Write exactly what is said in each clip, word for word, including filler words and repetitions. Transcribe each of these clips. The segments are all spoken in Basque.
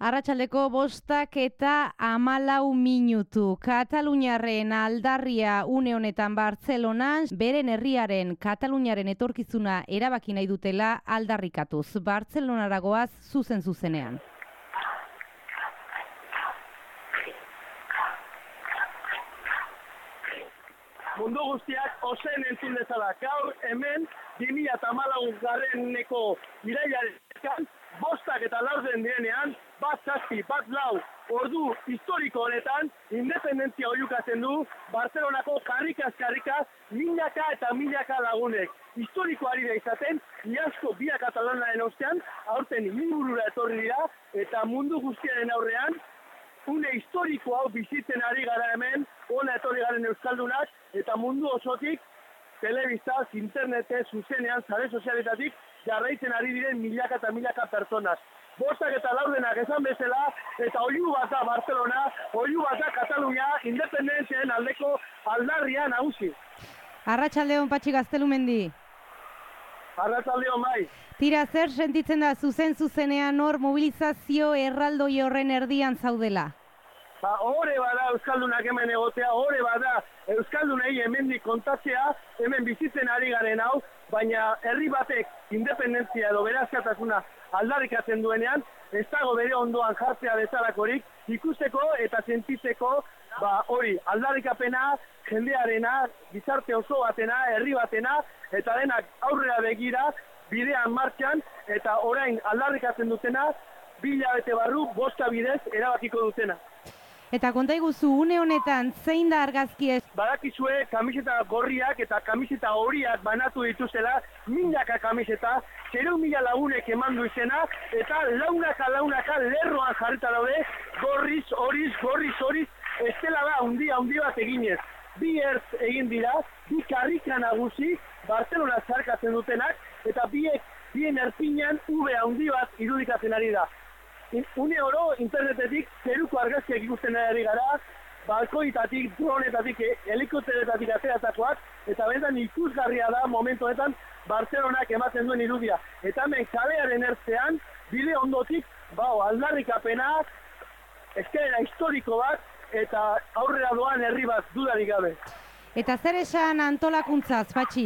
Arratsaldeko bostak eta hamalau minutu. Kataluniarren aldarria une honetan Bartzelonan, beren herriaren Kataluniaren etorkizuna erabaki nahi dutela aldarrikatuz. Bartzelonara goaz zuzen zuzenean. Mundu guztiak ozen entzun dezala. Gaur hemen bi mila hamalau garreneko irailaren bostak eta laurden direnean, bat zazpi, bat lau, ordu historiko honetan, independentzia oihukatzen du, Bartzelonako karrikaz-karrikaz, milaka eta milaka lagunek. Historikoari da izaten, iazko bia Katalonaren ostean, aurten ingurura etorri dira, eta mundu guztiaren aurrean, une historiko hau bizitzen ari gara hemen, ona etorri garen euskaldunak, eta mundu osotik, telebistaz, internetez, zuzenean, sare sozialetatik, jarraitzen ari diren milaka eta milaka pertsonak. Bostak eta laurdenak esan bezala, eta oihu bat da Barcelona, oihu bat da Katalunia, independentziaren aldeko aldarria nagusi. Arratsaldeon Patxi Gaztelumendi. Arratsaldeon bai. Tira, zer sentitzen da zuzen zuzenean hor mobilizazio erraldoi horren erdian zaudela? Ba, hore bada euskaldunak hemen egotea, hore bada euskaldunei hemendik kontatzea, hemen bizitzen ari garen hau, baina herri batek independentzia edo bere askatasuna aldarrikatzen duenean, ez dago bere ondoan jartzea bezalakorik, ikusteko eta sentitzeko, ba hori, aldarrikapena, jendearena, gizarte oso batena, herri batena, eta denak aurrera begira, bidean martxan, eta orain aldarrikatzen dutena, bi hilabete barru, bosta bidez erabakiko dutena. Eta konta iguzu, une honetan, zein da argazki ez? Badakizue kamiseta gorriak eta kamiseta horiak banatu dituzela, milaka kamiseta, zero mila lagunek eman du izena, eta launaka launaka lerroan jarrita daude, gorriz, horiz, gorriz, horiz, estela da handia handi bat eginez. Bi ertz egin dira, bi karrika nagusi, Barcelona zarkatzen dutenak, eta biek, bien erpinean ube handi bat irudikatzen ari da. Une oro internetetik zeruko argazkiak ikusten ari gara, balkoitatik, dronetatik, helikopteretatik ateratakoak, eta benetan ikusgarria da momentu honetan Barcelonak ematen duen irudia. Eta hemen kalearen ertzean, bide ondotik, bau, aldarrikapena, eskaera historiko bat, eta aurrera doan herri bat dudarik gabe. Eta zer esan antolakuntzaz, Patxi?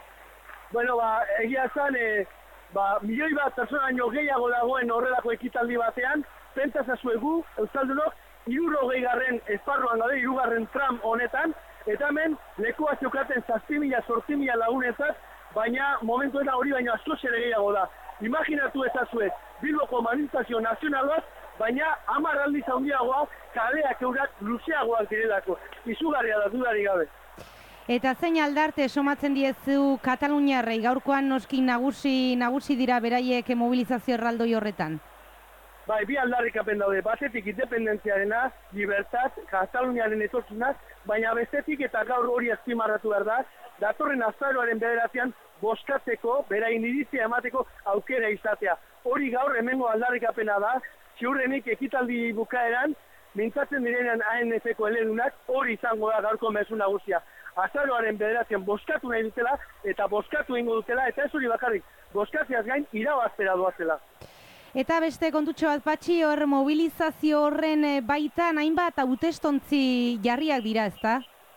Bueno, ba, egia esan, e, Ba, milioi bat pertsonaino gehiago dagoen horrelako ekitaldi batean, pentsazazuegu, euskaldunok, hirurogei garren esparruan gaude, hirugarren tram honetan, eta hemen lekua zeukaten zazpi mila, zortzi mila lagunentzat, baina momentuetan hori baino askoz ere gehiago da. Imaginatu ezazue, Bilboko manifestazio nazional bat, baina hamar aldiz handiagoa, kaleak eurak luzeagoak direlako. Izugarria da dudarik gabe. Eta zein aldarte somatzen diezu Kataluniarrei gaurkoan noski nagusi nagusi dira beraiek mobilizazio erraldoi horretan? Bai, bi aldarrikapen daude, batetik independentziarena, libertad, Kataluniaren etorkizunaz, baina bestetik eta gaur hori azpimarratu behar da, datorren azaroaren bederatzean boskatzeko, berain iritzia emateko aukera izatea. Hori gaur hemengo aldarrikapena da, ziurrenik ekitaldi bukaeran, mintzatzen direnean A N F-ko eledunak, hori izango da gaurko mezu nagusia. Azaroaren bederatzean boskatu nahi dutela, eta boskatu egingo dutela, eta ez hori bakarrik, boskatzeaz gain irabaztera doazela. Eta beste kontutxo bat, Patxi, hor mobilizazio horren baitan hainbat hautestontzi jarriak dira, ezta?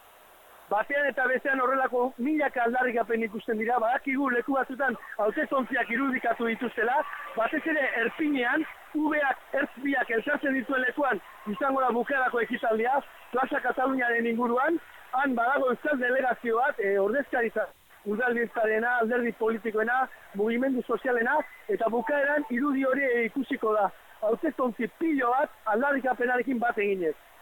Batean eta bestean horrelako milaka aldarrikapen ikusten dira, badakigu leku batzutan hautestontziak irudikatu dituztela, batez ere erpinean, ubeak, ertzbiak elkartzen dituen lekuan, izango da bukaerako ekitaldia, Plaza Kataluniaren inguruan, han badago euskal delegazio bat, e, ordezkaritza udalbiltzarena, alderdi politikoena, mugimendu sozialena, eta bukaeran irudi hori ikusiko da. Hautestontzi pilo bat aldarrikapenarekin bat eginez.